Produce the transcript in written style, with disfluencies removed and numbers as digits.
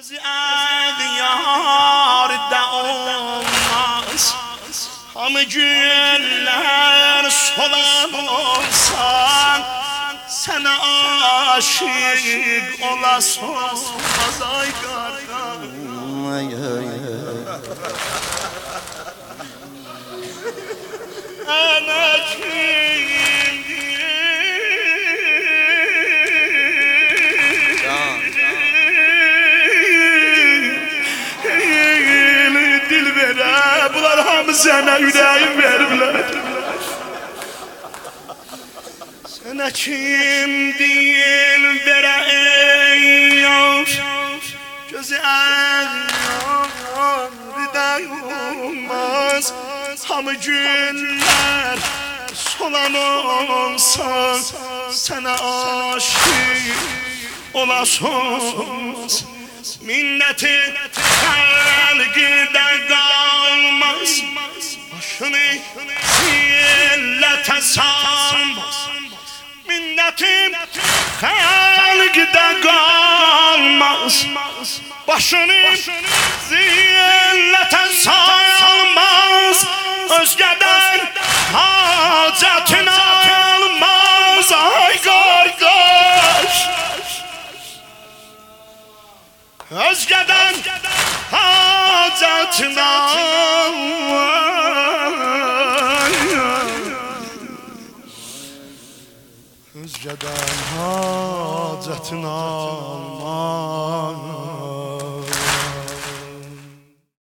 Gözü yârda olmaz. Hamı günler solan olsan, sana aşık olasın. Ay ana dilbere, bunlar hamı sana yüreğim verirler. Sana kim dilbere yok, güzel yârda olmaz. Hamı günler solan olsan, sana aşık olasın. Minnetin kalbinde kalmaz, başını zillete sarmaz. Minnetin kalbinde kalmaz, başını zillete sarmaz. Özgeden hacetini almaz. Ay kardeş, özgeden hacetini almaz. Özgeden hacetini almaz.